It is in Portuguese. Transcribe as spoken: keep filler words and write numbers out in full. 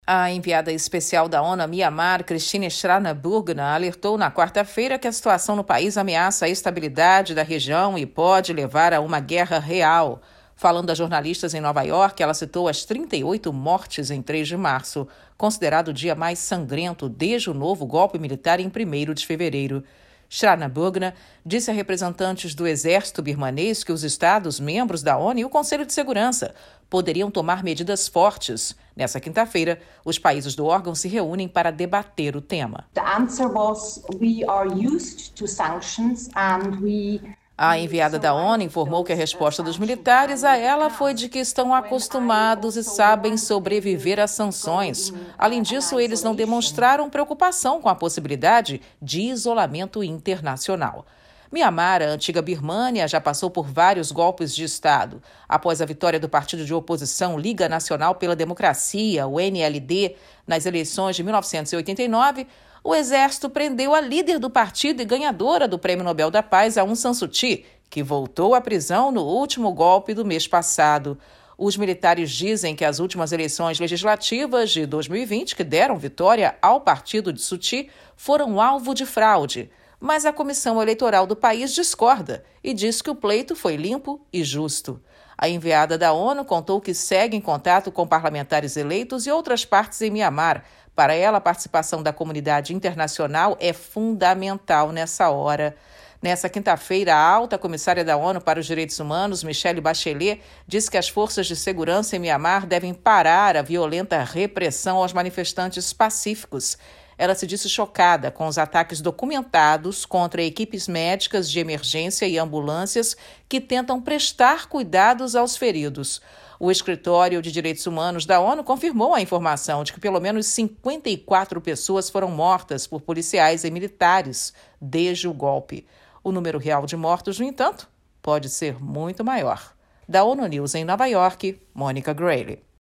A enviada especial da ONU a Mianmar, Christine Schraner Burgener, alertou na quarta-feira que a situação no país ameaça a estabilidade da região e pode levar a uma guerra real. Falando a jornalistas em Nova York, ela citou as trinta e oito mortes em três de março, considerado o dia mais sangrento desde o novo golpe militar em primeiro de fevereiro. Schraner Burgener disse a representantes do exército birmanês que os Estados membros da ONU e o Conselho de Segurança poderiam tomar medidas fortes. Nessa quinta-feira, os países do órgão se reúnem para debater o tema. The answer was, we are used to sanctions and we... A enviada da ONU informou que a resposta dos militares a ela foi de que estão acostumados e sabem sobreviver às sanções. Além disso, eles não demonstraram preocupação com a possibilidade de isolamento internacional. Mianmar, a antiga Birmânia, já passou por vários golpes de Estado. Após a vitória do partido de oposição Liga Nacional pela Democracia, o N L D, nas eleições de mil novecentos e oitenta e nove, o exército prendeu a líder do partido e ganhadora do Prêmio Nobel da Paz, Aung San Suu Kyi, que voltou à prisão no último golpe do mês passado. Os militares dizem que as últimas eleições legislativas de dois mil e vinte, que deram vitória ao partido de Suu Kyi, foram alvo de fraude. Mas a Comissão Eleitoral do país discorda e diz que o pleito foi limpo e justo. A enviada da ONU contou que segue em contato com parlamentares eleitos e outras partes em Mianmar. Para ela, a participação da comunidade internacional é fundamental nessa hora. Nessa quinta-feira, a alta comissária da ONU para os Direitos Humanos, Michelle Bachelet, disse que as forças de segurança em Mianmar devem parar a violenta repressão aos manifestantes pacíficos. Ela se disse chocada com os ataques documentados contra equipes médicas de emergência e ambulâncias que tentam prestar cuidados aos feridos. O Escritório de Direitos Humanos da ONU confirmou a informação de que pelo menos cinquenta e quatro pessoas foram mortas por policiais e militares desde o golpe. O número real de mortos, no entanto, pode ser muito maior. Da ONU News em Nova York, Mônica Grayle.